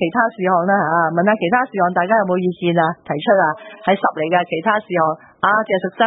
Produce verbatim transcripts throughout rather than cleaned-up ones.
其他事項啦嚇，問下其他事項大家有冇意見啊？提出啊，係十嚟嘅其他事項。啊，謝淑珍。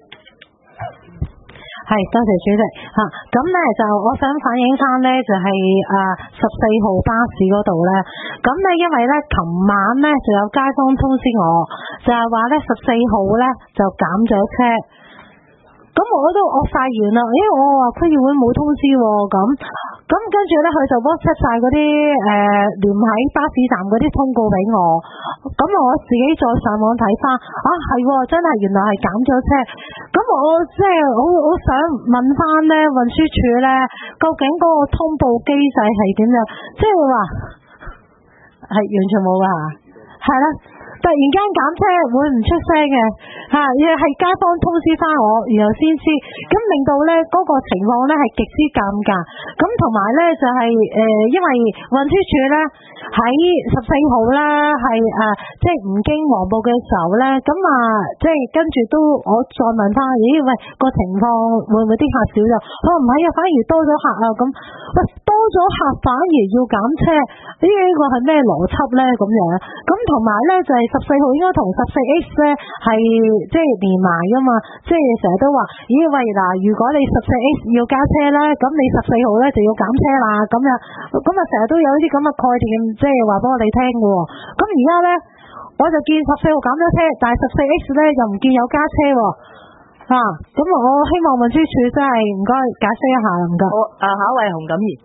係，多謝主席嚇。咁、啊、咧就我想反映翻咧，就係啊十四號巴士嗰度咧。咁咧因為咧，琴晚咧就有街坊通知我，就係話咧十四號咧就減咗車。咁我都我發現啦，因為我話區議會冇通知喎，咁咁跟住咧佢就 WhatsApp 晒嗰啲誒連喺巴士站嗰啲通告俾我，咁我自己再上網睇翻，啊係真係原來係減咗車，咁我即係好好想問翻咧運輸署咧，究竟嗰個通報機制係點樣？即係話係完全冇㗎，係啦。突然間減車會唔出聲嘅嚇，亦係街坊通知翻我，然後先知，咁令到咧嗰個情況咧係極之尷尬。咁同埋咧就係、是、誒、呃，因為運輸署咧喺十四號咧係誒，即係唔經黃埔嘅時候咧，咁啊即係跟住都我再問翻，咦喂個情況會唔會啲客少咗？佢話唔係啊，反而多咗客啊咁。喂，多咗客反而要減車，呢、這個係咩邏輯咧？咁樣咁同埋咧就係、是。十四號應該同十四 X 咧係即係連埋噶嘛，即係成日都話，咦喂嗱，如果你十四 X 要加車咧，咁你十四號咧就要減車啦，咁樣咁啊成日都有啲咁嘅概念，即係話俾我哋聽嘅。咁而家咧我就見十四號減咗車，但係十四 X 咧又唔見有加車喎，啊，咁我希望運輸署真係唔該解釋一下唔該。 好，啊下一位洪錦儀。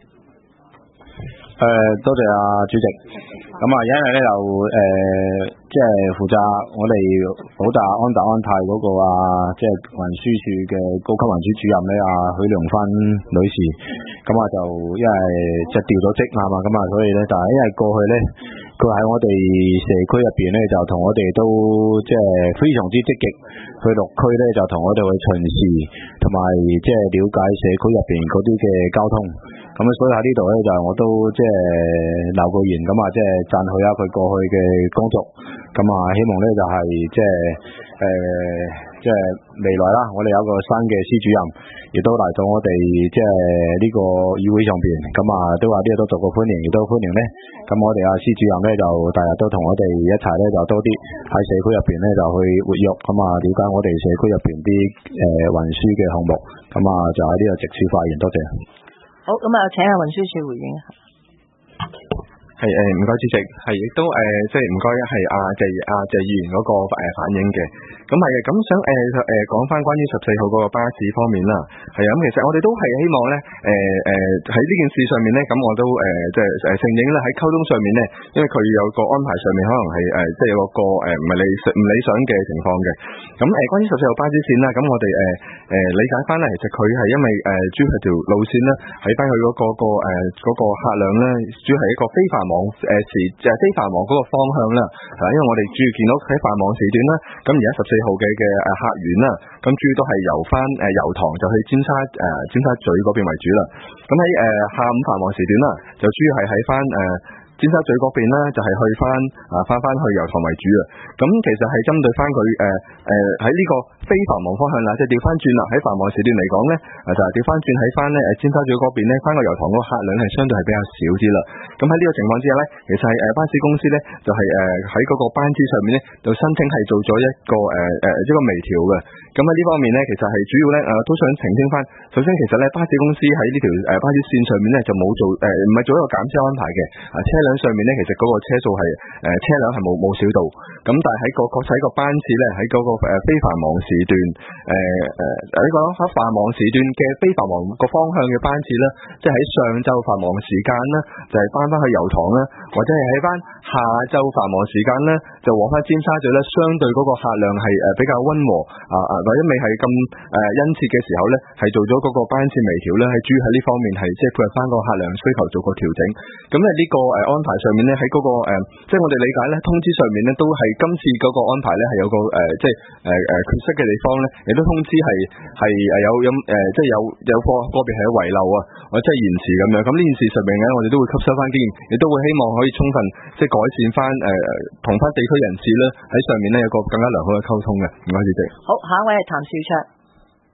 誒、呃，多謝啊主席。咁啊，因為咧就誒，即係負責我哋補達安達安泰嗰個啊，即係運輸署嘅高級運輸主任咧，啊許良芬女士。咁啊，就因為即係調咗職啊嘛，咁啊，所以咧，但係因為過去咧，佢喺我哋社區入邊咧，就同我哋都即係非常之積極去落區咧，就同我哋去巡視，同埋即係了解社區入邊嗰啲嘅交通。咁所以喺呢度咧，就我都即係留個言，咁啊，即係讚許下佢過去嘅工作。咁啊，希望咧就係即係誒，即係未來啦，我哋有個新嘅司主任，亦都嚟到我哋即係呢個議會上邊。咁啊，都話呢度都做過歡迎，亦都歡迎咧。咁我哋阿司主任咧就第日都同我哋一齊咧，就多啲喺社區入邊咧就去活躍，咁啊了解我哋社區入邊啲誒運輸嘅項目。咁啊，就喺呢度直接發言，多謝。 好，咁啊，請下運輸署回應。 係誒，唔該主席，係亦都誒，即係唔該係阿謝阿謝議員嗰個誒反映嘅。咁係嘅，咁想誒誒講翻關於十四號嗰個巴士方面啦，係啊，咁其實我哋都係希望咧，誒誒喺呢件事上面咧，咁我都誒即係誒承認啦，喺溝通上面咧，因為佢有個安排上面可能係誒即係有個誒唔係理唔理想嘅情況嘅。咁誒關於十四號巴士線啦，咁我哋誒誒理解翻咧，其實佢係因為誒主要係條路線啦，喺翻佢嗰個個誒嗰個客量咧，主要係一個非繁忙誒時就係非繁忙嗰個方向啦，係因為我哋主要見到喺繁忙時段啦，咁而家十四號嘅嘅誒客源啦，咁主要都係由翻誒油塘就去尖沙誒尖沙咀嗰邊為主啦，咁喺誒下午繁忙時段啦，就主要係喺翻誒尖沙咀嗰邊咧，就係去翻啊翻翻去油塘為主啊。咁其實係針對翻佢誒誒喺呢個非繁忙方向啦，即係調翻轉啦。喺繁忙時段嚟講咧，就係調翻轉喺翻咧誒尖沙咀嗰邊咧，翻個油塘嗰個客量係相對係比較少啲啦。咁喺呢個情況之下咧，其實係誒巴士公司咧就係誒喺嗰個班次上面咧，就申請係做咗一個誒誒、呃、一個微調嘅。咁喺呢方面咧，其實係主要咧誒、呃、都想澄清翻。首先，其實咧巴士公司喺呢條誒巴士線上面咧就冇做誒唔係做一個減車安排嘅啊車輛上面咧，其實嗰個車數係誒車輛係冇冇少到，咁但係喺個確實喺個班次咧，喺嗰個誒非繁忙時段誒誒呢個喺繁忙時段嘅非繁忙個方向嘅班次咧，即係喺上晝繁忙時間咧，就係翻翻去油塘啦，或者係喺翻下晝繁忙時間咧，就往翻尖沙咀咧，相對嗰個客量係誒比較溫和啊啊，或者未係咁誒殷切嘅時候咧，係做咗嗰個班次微調咧，係主要喺呢方面係即係配合翻個客量需求做個調整。咁咧呢個誒安排上面咧，喺嗰個誒即係我哋理解咧，通知上面咧都係今次嗰個安排咧係有個誒即係誒誒缺失嘅地方咧，亦都通知係係誒有有誒即係有有個個別係遺漏啊，或者係延遲咁樣。咁呢件事上面咧，我哋都會吸收翻經驗，亦都會希望可以充分即係改善翻誒同翻地區人士咧喺上面咧有個更加良好嘅溝通嘅。唔該主席。 好，下一位係譚兆卓。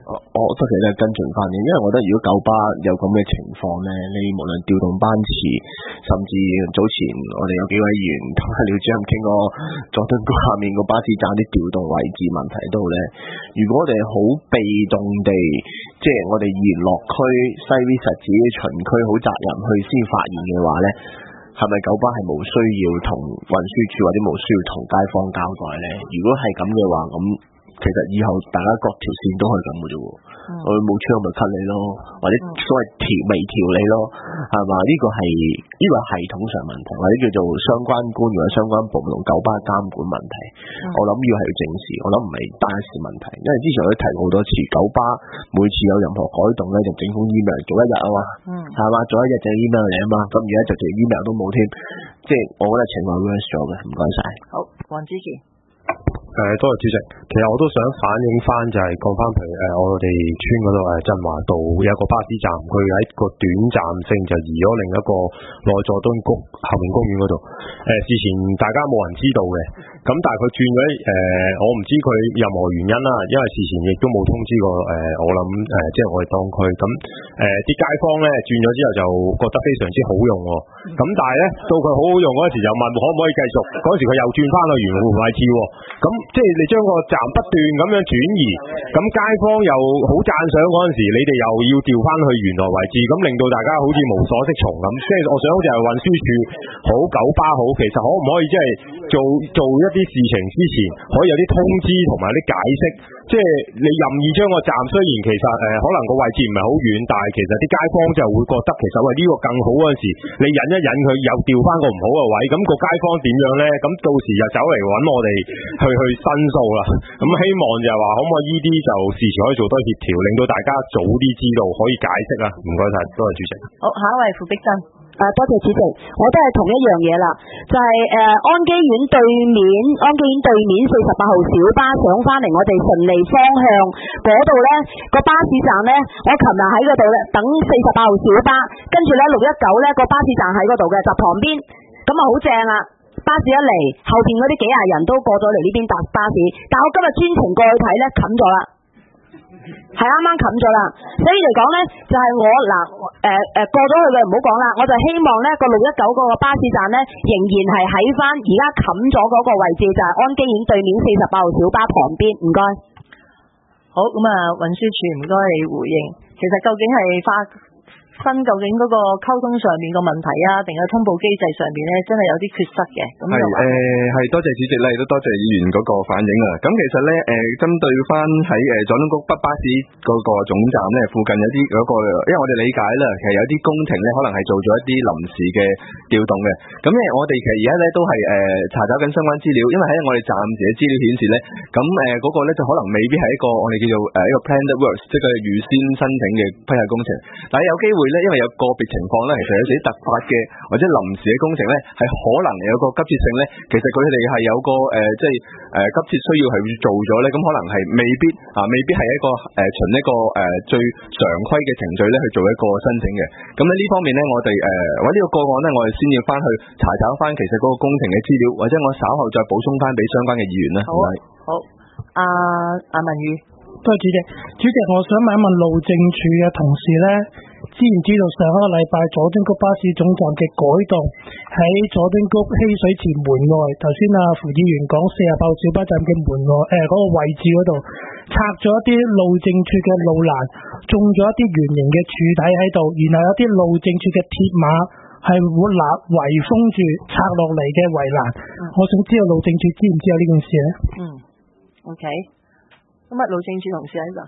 我我覺得其實跟進翻嘅，因為我覺得如果九巴有咁嘅情況咧，你無論調動班次，甚至早前我哋有幾位議員同阿廖主任傾過佐敦谷下面個巴士站啲調動位置問題都好咧，如果我哋好被動地，即係我哋沿落區西 V 實自己巡區好責任去先發現嘅話咧，係咪九巴係冇需要同運輸署或者冇需要同街坊交代咧？如果係咁嘅話，咁其實以後大家各條線都係咁嘅啫喎，我冇槍咪 cut 你咯，或者所謂調微調你咯，係嘛？呢、這個係呢、這個係系統上問題，或者叫做相關官員或者相關部門同九巴監管問題。嗯、我諗要係要正視，我諗唔係單事問題，因為之前我都提過好多次，九巴每次有任何改動咧，就整封 email 做一日啊嘛，係嘛、嗯？做一日就 email 嚟啊嘛，咁而家就連 email 都冇添，即係我覺得情況 worse 咗嘅，唔該晒。 好，黃之健。 誒，多謝主席。其實我都想反映翻，就係講翻譬如誒，我哋村嗰度誒振華道有一個巴士站，佢喺個短暫性就移咗另一個內佐敦谷後面公園嗰度。誒、呃，事前大家冇人知道嘅，咁但係佢轉咗誒，我唔知佢任何原因啦，因為事前亦都冇通知過誒、呃，我諗誒、呃，即係我哋當區咁誒，啲、呃、街坊咧轉咗之後就覺得非常之好用，咁但係咧到佢好好用嗰時就問可唔可以繼續，嗰時佢又轉翻去原位置，咁。即係你將個站不斷咁樣轉移，咁街坊又好讚賞嗰陣時，你哋又要調翻去原來位置，咁令到大家好似無所適從咁。即係我想就係運輸署好，九巴好，其實可唔可以即係做做一啲事情之前，可以有啲通知同埋啲解釋？即係你任意將個站，雖然其實誒、呃、可能個位置唔係好遠，但係其實啲街坊就會覺得其實喂呢、這個更好嗰陣時，你引一引佢又調翻個唔好嘅位，咁、那個街坊點樣咧？咁到時就走嚟揾我哋去去申訴啦。咁希望就係話可唔可以呢啲就事前可以做多協調，令到大家早啲知道可以解釋啊。唔該晒，多謝主席。 好，下一位傅碧珍。 誒、啊，多謝主席，我都係同一樣嘢啦，就係、是、誒、呃、安基苑對面，安基苑對面四十八號小巴上翻嚟我哋順利方向嗰度呢個巴士站呢，我琴日喺嗰度咧等四十八號小巴，跟住呢六一九呢個巴士站喺嗰度嘅，就旁邊，咁啊好正啦。巴士一嚟，後邊嗰啲幾廿人都過咗嚟呢邊搭巴士，但我今日專程過去睇呢，冚咗啦。係啱啱冚咗啦，所以嚟講呢，就係、是、我嗱誒誒過咗去嘅唔好講啦，我就希望呢個六一九嗰個巴士站呢，仍然係喺翻而家冚咗嗰個位置，就係、是、安基苑對面四十八號小巴旁邊。唔該。 好，咁啊，運輸署唔該你回應。其實究竟係發分究竟嗰個溝通上面個問題啊，定係通報機制上面咧，真係有啲缺失嘅。咁係誒，係、呃、多謝主席咧，亦都多謝議員嗰個反映啊。咁其實咧，誒、呃，針對翻喺誒佐敦谷北巴士嗰個總站咧，附近有啲嗰、那個，因為我哋理解啦，其實有啲工程咧，可能係做咗一啲臨時嘅調動嘅。咁因為我哋其實而家咧都係誒、呃、查找緊相關資料，因為喺我哋暫時嘅資料顯示咧，咁誒嗰個咧就可能未必係一個我哋叫做誒一個 planned works，即係預先申請嘅批核工程，但係有機會。因為有個別情況咧，其實有啲突發嘅或者臨時嘅工程咧，係可能有個急切性咧。其實佢哋係有個誒、呃，即係誒、呃、急切需要係要做咗咧，咁可能係未必啊，未必係一個誒循、呃、一個誒、呃、最常規嘅程序咧去做一個申請嘅。咁喺呢方面咧，我哋誒或者呢個個案咧，我哋先要翻去查找翻其實嗰個工程嘅資料，或者我稍後再補充翻俾相關嘅議員啦。 好，好，阿阿文宇。 多謝主席，主席，我想問一問路政署嘅同事呢，知唔知道上一個禮拜佐敦谷巴士總站嘅改動喺佐敦谷嬉水池門外，頭先阿傅議員講四十八號小巴站嘅門外誒嗰、呃那個位置嗰度拆咗一啲路政署嘅路欄，種咗一啲圓形嘅柱體喺度，然後有啲路政署嘅鐵馬係會立圍封住拆落嚟嘅圍欄。嗯、我想知道路政署知唔知有呢件事呢？ 嗯 ，OK。咁啊，路政署同事喺度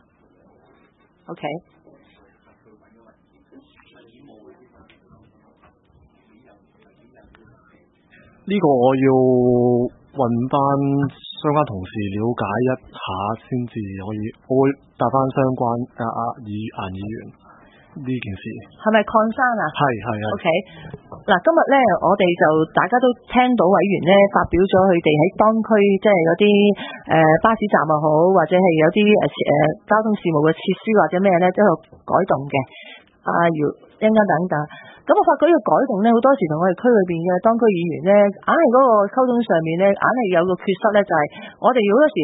，OK。 呢個我要揾翻相關同事了解一下先至可以，我會答翻相關阿阿議顏議員呢件事。 係咪礦山啊？ 係係啊。 OK。嗱，今日咧，我哋就大家都聽到委員咧發表咗佢哋喺當區即係嗰啲誒巴士站又好，或者係有啲誒誒交通事務嘅設施或者咩咧，都有改動嘅。啊，姚一陣間等等。咁我發覺呢個改動咧，好多時同我哋區裏邊嘅當區議員咧，硬係嗰個溝通上面咧，硬係有個缺失咧，就係、是、我哋好多時所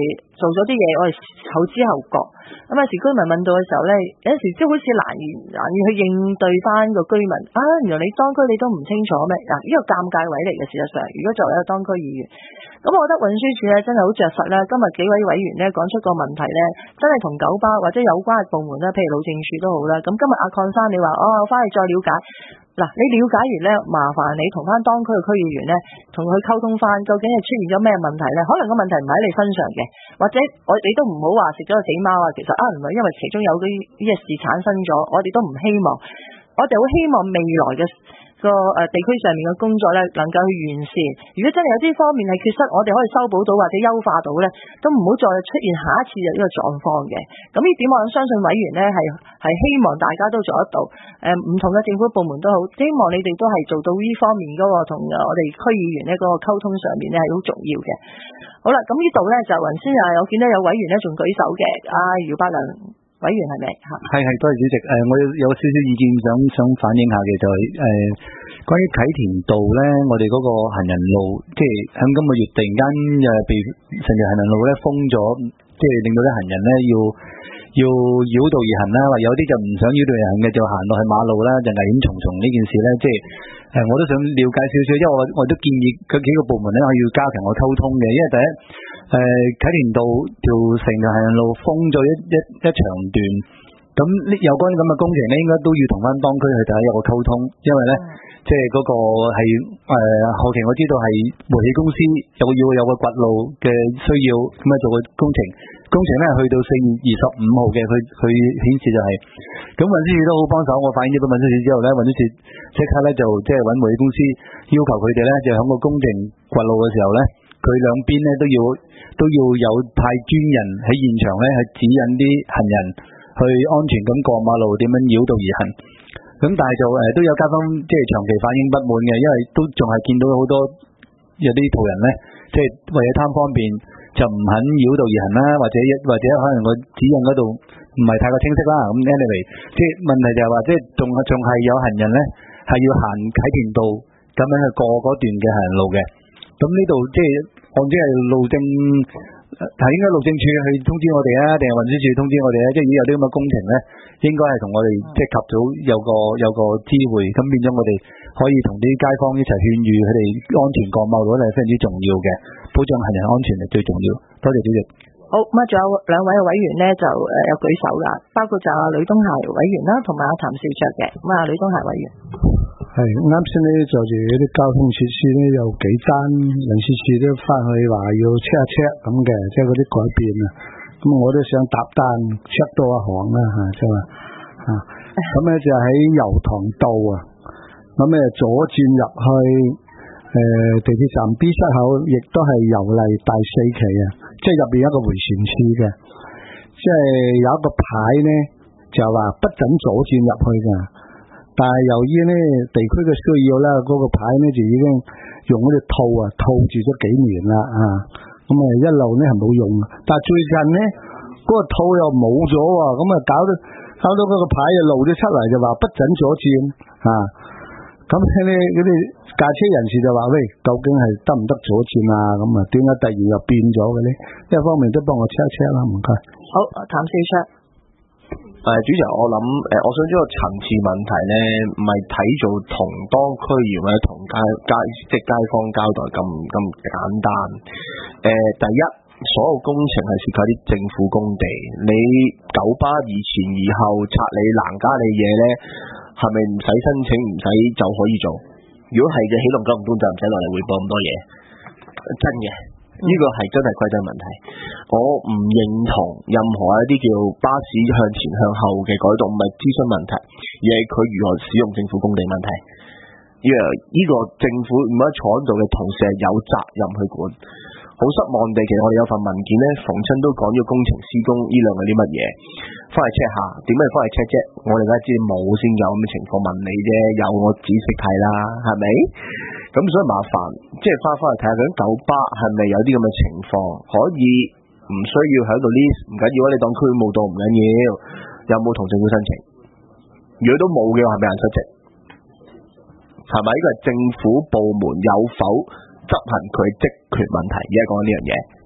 做咗啲嘢，我哋後知後覺。咁有時居民問到嘅時候咧，有陣時即係好似難言難以去應對翻個居民啊，原來你當區你都唔清楚咩？嗱，呢個尷尬位嚟嘅。事實上，如果作為一個當區議員，咁我覺得運輸署咧真係好着實啦。今日幾位委員咧講出個問題咧，真係同九巴或者有關嘅部門咧，譬如路政署都好啦。咁今日阿鄺生你話哦，翻去再了解。嗱，你了解完咧，麻煩你同翻當區嘅區議員咧，同佢溝通翻，究竟係出現咗咩問題咧？可能個問題唔喺你身上嘅，或者我你都唔好話食咗個死貓啊。其實啊，唔係因為其中有啲呢啲事產生咗，我哋都唔希望，我哋好希望未來嘅個誒地區上面嘅工作咧，能夠去完善。如果真係有啲方面係缺失，我哋可以修補到或者優化到咧，都唔好再出現下一次嘅呢個狀況嘅。咁呢點我相信委員咧係係希望大家都做得到。誒、呃、唔同嘅政府部門都好，希望你哋都係做到呢方面嗰個同我哋區議員咧嗰個溝通上面咧係好重要嘅。好啦，咁呢度咧就雲先啊，我見到有委員咧仲舉手嘅，阿姚柏良委員係咪嚇？ 係係，多謝主席。誒、呃，我有有少少意見想想反映下嘅，就係、是、誒、呃、關於啟田道咧，我哋嗰個行人路，即係喺今個月突然間誒被成條行人路咧封咗，即係令到啲行人咧要要繞道而行啦，或有啲就唔想繞道而行嘅，就行落去馬路啦，就危險重重呢件事咧，即係誒、呃、我都想了解少少，因為我我都建議嗰幾個部門咧可以要加強個溝通嘅，因為第一。誒、呃、啟田道條成條行人路封咗一一一長段，咁呢有關咁嘅工程咧，應該都要同翻當區去睇有個溝通，因為咧、嗯、即係嗰個係誒、呃、後期我知道係煤氣公司有要有個掘路嘅需要，咁啊做個工程，工程咧去到四月二十五號嘅，佢佢顯示就係、是，咁運輸署都好幫手，我反映咗俾運輸署之後咧，運輸署即刻咧就即係揾煤氣公司要求佢哋咧就喺個工程掘路嘅時候咧，佢兩邊咧都要都要有派專人喺現場咧去指引啲行人去安全咁過馬路，點樣繞道而行。咁但係就誒、呃、都有街坊即係長期反映不滿嘅，因為都仲係見到好多有啲途人咧，即係為咗貪方便就唔肯繞道而行啦，或者或者可能個指引嗰度唔係太過清晰啦。咁 anyway， 即係問題就係話即係仲仲係有行人咧係要行啟田道咁樣去過嗰段嘅行人路嘅。咁呢度即係按之係路政係應該路政署去通知我哋啊，定係運輸署通知我哋啊？即係如果有啲咁嘅工程咧，應該係同我哋即係及早有個有個知會，咁變咗我哋可以同啲街坊一齊勸喻佢哋安全過馬路咧，係非常之重要嘅，保障行人安全係最重要。多謝主席。 好，咁啊，仲有兩位嘅委員咧就誒有舉手啦，包括就阿呂東孩委員啦，同埋阿譚兆卓嘅。咁啊，呂東孩委員。 係啱先咧，就住嗰啲交通設施咧，有幾間人事處都翻去話要 check 一 check 咁嘅，即係嗰啲改變啊。咁我都想搭單 check 多一行啦嚇，即係話嚇。咁咧就喺油塘道啊，咁咧左轉入去誒、呃、地鐵站 B 出口，亦都係油麗第四期啊，即係入邊一個回旋處嘅，即係有一個牌咧就話不准左轉入去㗎。但係由於咧地區嘅需要啦，嗰、那個牌咧就已經用嗰隻套啊套住咗幾年啦啊，咁啊一路咧係冇用，但係最近咧嗰、那個套又冇咗喎，咁啊搞到搞到嗰個牌又露咗出嚟，就話不准左轉啊，咁咧嗰啲駕車人士就話喂，究竟係得唔得左轉啊？咁啊點解突然又變咗嘅咧？呢一方面都幫我 check check 啦，唔該。 好，譚兆卓。 誒、呃，主席，我諗誒、呃，我想將個層次問題咧，唔係睇做同當區議員或者同街街即係街坊交代咁咁簡單。誒、呃，第一，所有工程係涉及啲政府工地，你九巴以前以後拆你攔加你嘢咧，係咪唔使申請唔使就可以做？如果係嘅，起龍九龍東就唔使落嚟匯報咁多嘢，真嘅。呢個係真係規則問題，我唔認同任何一啲叫巴士向前向後嘅改動，唔係諮詢問題，而係佢如何使用政府工地問題。因為呢個政府唔喺坐喺度嘅同事係有責任去管。好失望地，其實我哋有份文件咧，逢親都講咗工程施工呢兩個啲乜嘢，翻嚟 check 下，點解翻嚟 check 啫？我哋梗係知冇先有咁嘅情況問你啫，有我仔細睇啦，係咪？咁所以麻煩，即係翻翻嚟睇下究竟九巴係咪有啲咁嘅情況，可以唔需要喺度 list， 唔緊要啊，你當區務道唔緊要，有冇同政府申請？如果都冇嘅話，係咪人失職？係咪？呢個係政府部門有否執行佢職權問題？而家講緊呢樣嘢。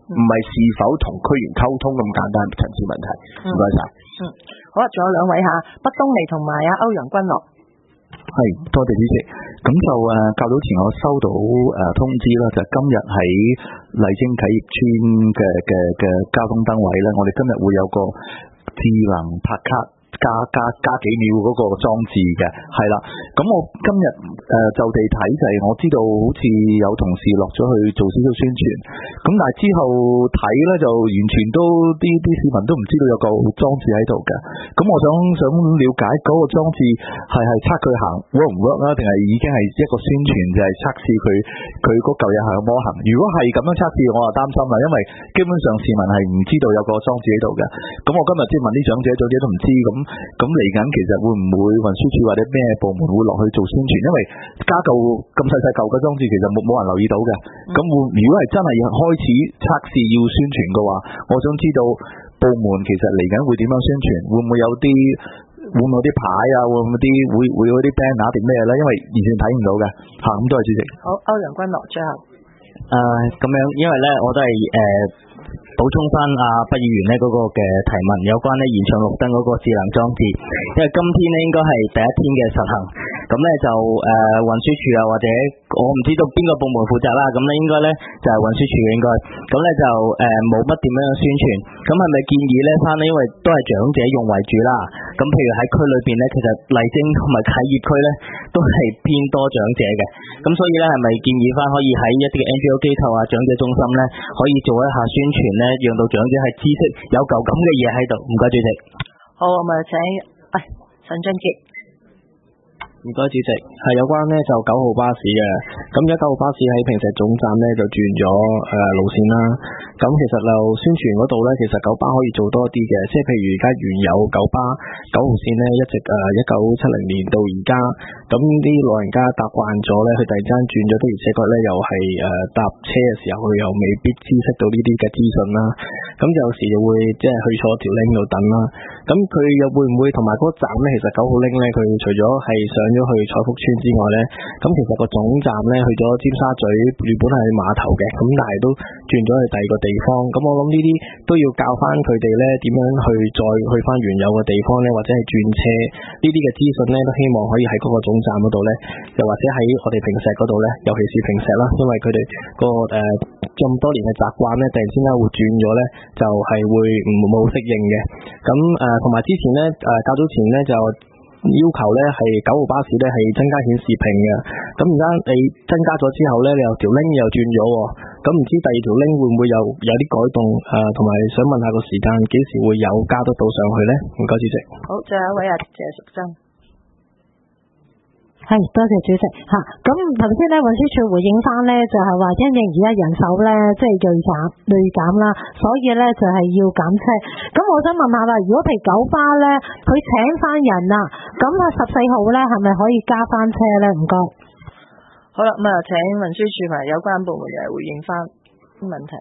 唔係是否同區員溝通咁簡單層次問題。唔該晒。 嗯，好啊，仲有兩位吓，北東尼同埋阿歐陽君樂。 係，多謝主席。咁就誒，較早前我收到誒通知啦，就今日喺麗晶啟業村嘅嘅嘅交通燈位咧，我哋今日會有個智能拍卡加加加幾秒嗰個裝置嘅，係啦。咁我今日誒、呃、就地睇就係我知道好似有同事落咗去做少少宣傳，咁但係之後睇咧就完全都啲啲市民都唔知道有個裝置喺度嘅。咁我想想了解嗰個裝置係係測佢行 work 唔 work 啦，定係已經係一個宣傳就係測試佢佢嗰嚿嘢係有冇行？如果係咁樣測試，我就擔心啦，因為基本上市民係唔知道有個裝置喺度嘅。咁我今日先問啲長者，長者都唔知咁。咁嚟緊其實會唔會運輸署或者咩部門會落去做宣傳？因為加嚿咁細細嚿嘅裝置，其實冇冇人留意到嘅。咁會如果係真係開始測試要宣傳嘅話，我想知道部門其實嚟緊會點樣宣傳？會唔會有啲會唔會有啲牌啊？會唔會啲會會有啲 banner 定咩咧？因為完全睇唔到嘅。嚇，咁多謝主席。 好，歐陽君樂最後。 誒咁樣，因為咧我都係誒。呃補充翻阿畢議員呢嗰個嘅提問，有關呢延長綠燈嗰個智能裝置，因為今天呢應該係第一天嘅實行，咁呢就誒、呃、運輸署啊或者我唔知道邊個部門負責啦，咁呢應該呢就係、是、運輸署嘅應該，咁呢就誒冇乜點樣宣傳，咁係咪建議呢翻呢？因為都係長者用為主啦，咁譬如喺區裏邊呢，其實麗晶同埋啟業區呢都係偏多長者嘅，咁所以呢係咪建議翻可以喺一啲嘅 N G O 機構啊長者中心呢可以做一下宣傳呢？讓到長者係知識有嚿咁嘅嘢喺度，唔該主席。 好，我咪請，喂、哎，陳俊傑。 唔該主席，係有關呢就九號巴士嘅，咁而家九號巴士喺坪石總站呢就轉咗誒、呃、路線啦。咁其實就宣傳嗰度呢，其實九巴可以做多啲嘅，即係譬如而家原有九巴九號線呢，一直誒一九七零年到而家，咁啲老人家搭慣咗呢，佢突然間轉咗的而且確呢又係誒、呃、搭車嘅時候，佢又未必知識到呢啲嘅資訊啦。咁有時就會即係去錯條 link 度等啦。咁佢又會唔會同埋嗰個站呢？其實九號 link 呢，佢除咗係上咗去彩福村之外呢，咁其實個總站呢，去咗尖沙咀，原本係碼頭嘅，咁但係都轉咗去第二個地方。咁我諗呢啲都要教翻佢哋呢點樣去再去翻原有嘅地方呢，或者係轉車呢啲嘅資訊呢，都希望可以喺嗰個總站嗰度呢，又或者喺我哋坪石嗰度呢，尤其是坪石啦，因為佢哋個誒咁多年嘅習慣呢，突然之間會轉咗呢，就係、是、會唔冇適應嘅。咁誒同埋之前呢，誒、呃、較早前呢，就要求咧係九號巴士咧係增加顯示屏嘅，咁而家你增加咗之後咧，你又條 link 又轉咗，咁唔知第二條 link 會唔會有有啲改動誒，同、呃、埋想問下個時間幾時會有加得到上去咧？唔該主席。 好，最後一位啊，謝淑珍。 係，多謝主席嚇。咁頭先咧運輸署回應翻咧，就係話因應而家人手咧即係銳減銳減啦，所以咧就係要減車。咁我想問下啦，如果譬如九巴咧，佢請翻人啦，咁啊十四號咧係咪可以加翻車咧？唔該。 好啦，咁啊請運輸署同有關部門嚟回應翻啲問題。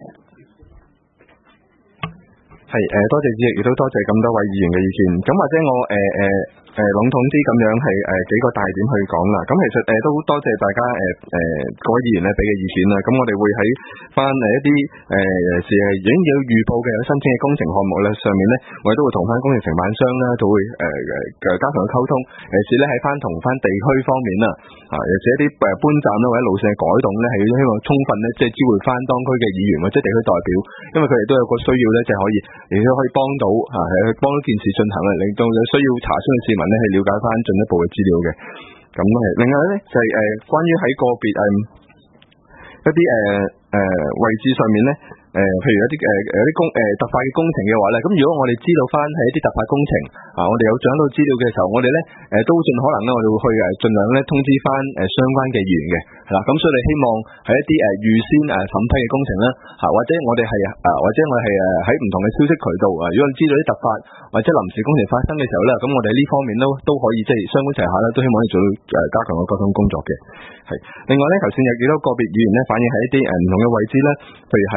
係誒、呃，多謝主席，亦都多謝咁多位議員嘅意見。咁或者我誒誒。呃呃誒籠統啲咁樣係誒、呃、幾個大點去講啦，咁其實誒、呃、都多謝大家誒誒各位議員咧俾嘅意見啦，咁我哋會喺翻誒一啲誒尤其是係已經要預報嘅有申請嘅工程項目咧上面咧，我哋都會同翻工程承辦商啦，都會誒誒加強嘅溝通，尤其是咧喺翻同翻地區方面啦，啊尤其是一啲誒搬站啦或者路線嘅改動咧，係要希望充分咧即係支援翻當區嘅議員或者地區代表，因為佢哋都有個需要咧，就係可以亦都可以幫到啊係去幫到件事進行啊，令到有需要查詢嘅市民咧去了解翻進一步嘅資料嘅。咁係另外咧就係、是、誒、呃、關於喺個別誒、呃、一啲誒誒位置上面咧誒、呃、譬如一啲誒有啲工誒特快嘅工程嘅話咧，咁如果我哋知道翻係一啲特快工程啊，我哋有掌到資料嘅時候，我哋咧誒都盡可能咧我哋會去誒盡量咧通知翻誒相關嘅議員嘅，係啦。咁所以你希望係一啲誒預先誒審批嘅工程啦，嚇或者我哋係啊或者我哋係誒喺唔同嘅消息渠道啊，如果你知道啲突發或者臨時工程發生嘅時候咧，咁我哋呢方面都都可以即係雙管齊下啦，都希望可以做到誒加強個溝通工作嘅。係另外咧，頭先有幾多個別議員咧反映喺一啲誒唔同嘅位置咧，譬如係誒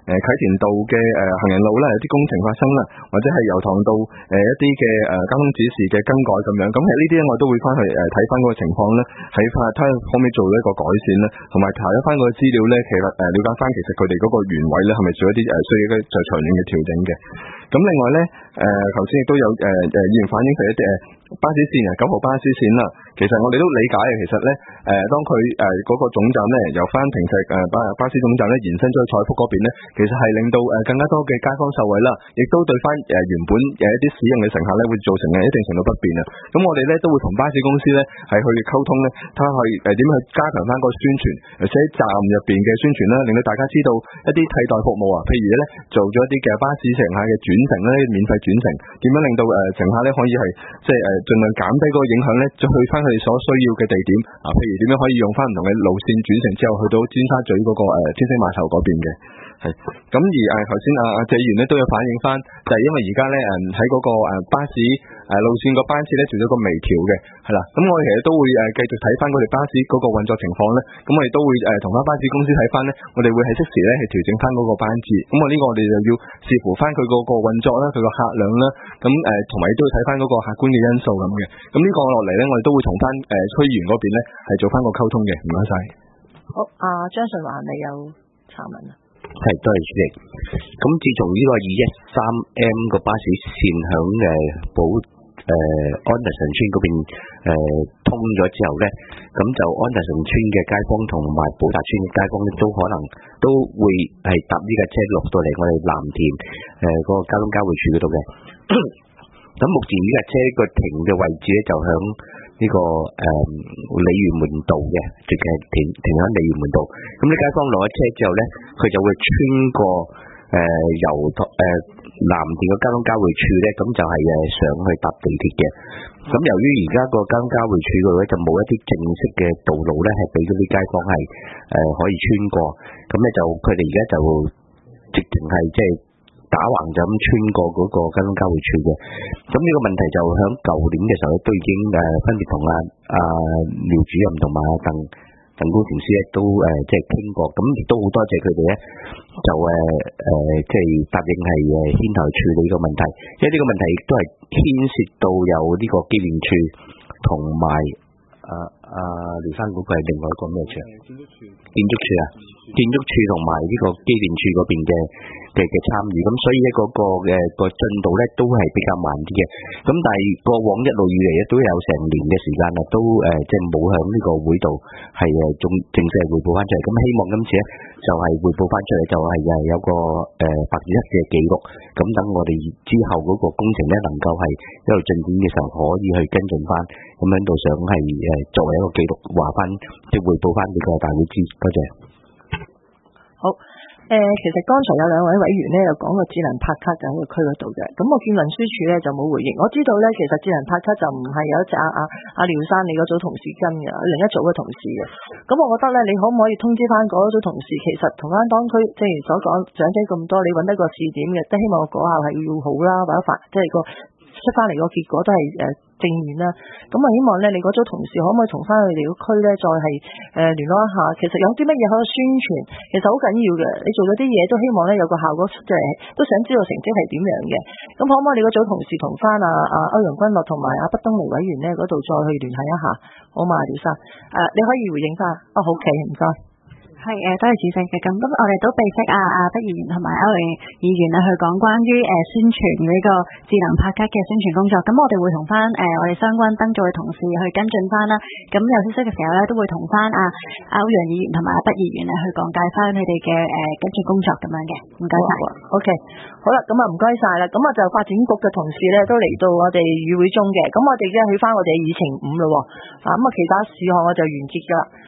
誒啟田道嘅誒行人路咧有啲工程發生啦，或者係油塘道誒一啲嘅誒交通指示嘅更改咁樣，咁其實呢啲咧我都會翻去誒睇翻嗰個情況咧，喺翻睇下可唔可以做一個改善咧，同埋查咗翻個資料咧，其實誒了解翻其實佢哋嗰個原位咧係咪做一啲誒需要嘅就長遠嘅調整嘅。咁另外咧誒頭先亦都有誒誒議員反映佢一啲誒巴士線啊，九號巴士線啦，其實我哋都理解嘅，其實咧誒當佢誒嗰個總站咧由翻平石誒巴巴士總站咧延伸咗去彩福嗰邊咧，其實係令到誒更加多嘅街坊受惠啦，亦都對翻誒原本嘅一啲使用嘅乘客咧會造成嘅一定程度不便啊。咁我哋咧都會同巴士公司咧係去溝通咧，睇下去誒點樣去加強翻個宣傳，而且喺站入邊嘅宣傳啦，令到大家知道一啲替代服務啊，譬如咧做咗一啲嘅巴士乘客嘅轉乘咧，免費轉乘，點樣令到誒乘客咧可以係即係誒盡量減低嗰個影響咧，再去翻佢哋所需要嘅地點啊，譬如點樣可以用翻唔同嘅路線轉乘之後去到尖沙咀嗰個誒天星碼頭嗰邊嘅。係咁而誒頭先阿阿謝議員咧都有反映翻，就係因為而家咧誒喺嗰個誒巴士誒路線個班次咧做咗個微調嘅，係啦，咁我哋其實都會誒繼續睇翻佢哋巴士嗰個運作情況咧，咁我哋都會誒同翻巴士公司睇翻咧，我哋會係適時咧係調整翻嗰個班次，咁我呢個我哋就要視乎翻佢嗰個運作啦，佢個客量啦，咁誒同埋都要睇翻嗰個客觀嘅因素咁嘅，咁呢個落嚟咧，我哋都會同翻誒區議員嗰邊咧係做翻個溝通嘅，唔該晒。 好，阿張順華你有查問啊？ 係，多謝主席。咁自從呢個二一三 M 個巴士線響誒寶誒安達臣村嗰邊誒通咗之後咧，咁就安達臣村嘅街坊同埋寶達村嘅街坊咧，都可能都會係搭呢架車落到嚟我哋藍田誒嗰個交通交匯處嗰度嘅。咁目前呢架車個停嘅位置咧就響呢、這個誒鯉魚門道嘅，直係停停喺鯉魚門道。咁啲街坊落咗車之後咧，佢就會穿過誒由誒藍田嘅交通交匯處咧，咁就係誒上去搭地鐵嘅。咁由於而家個交通交匯處嗰度咧就冇一啲正式嘅道路咧，係俾嗰啲街坊係誒可以穿過。咁咧就佢哋而家就直情係即係打橫就咁穿過嗰個交通交匯處嘅，咁呢個問題就響舊年嘅時候都已經誒分別同阿阿廖主任同埋阿鄧鄧高庭師咧都誒即係傾過，咁亦都好多謝佢哋咧就誒誒即係答應係誒牽頭處理呢個問題，因為呢個問題亦都係牽涉到有呢個機電處同埋啊啊廖生嗰個係另外一個咩處啊？建築處，建築處啊，建築處同埋呢個機電處嗰邊嘅。嘅嘅參與，咁所以咧嗰個嘅個進度咧都係比較慢啲嘅，咁但係過往一路以嚟咧都有成年嘅時間啦，都誒即係冇響呢個會度係誒仲正式匯報翻出嚟，咁希望今次咧就係匯報翻出嚟就係誒有個誒白紙黑字嘅記錄，咁等我哋之後嗰個工程咧能夠係一路進展嘅時候可以去跟進翻，咁喺度想係誒作為一個記錄話翻即係匯報翻呢個大會知，多謝。 好。誒、呃，其實剛才有兩位委員咧，又講個智能拍卡就喺個區嗰度嘅，咁我見運輸署咧就冇回應。我知道咧，其實智能拍卡就唔係有一隻阿阿阿廖生你嗰組同事跟嘅，另一組嘅同事嘅。咁我覺得咧，你可唔可以通知翻嗰組同事，其實同間當區即係所講長者咁多，你揾得個試點嘅，都希望個果效係要好啦，或者發即係個出翻嚟個結果都係誒。正面啦，咁啊希望咧，你嗰組同事可唔可以同翻佢哋個區咧，再係誒聯絡一下，其實有啲乜嘢可以宣傳，其實好緊要嘅。你做咗啲嘢都希望咧有個效果，即係都想知道成績係點樣嘅。咁可唔可以你嗰組同事同翻啊啊歐陽君樂同埋阿畢東尼委員咧嗰度再去聯繫一下，好嘛，廖生？誒、啊，你可以回應翻。哦，好嘅，唔該。 係誒，多謝主席嘅。咁咁，我哋都備悉啊啊畢議員同埋歐陽議員啊去講關於誒宣傳呢個智能拍卡嘅宣傳工作。咁我哋會同翻誒我哋相關燈組嘅同事去跟進翻啦。咁有消息嘅時候咧，都會同翻啊歐陽議員同埋阿畢議員咧去講解翻佢哋嘅誒跟進工作咁樣嘅。唔該晒。 OK， 好啦，咁啊唔該晒啦。咁啊就發展局嘅同事咧都嚟到我哋議會中嘅。咁我哋而家去翻我哋議程五咯。啊咁啊，其他事項我就完結噶啦。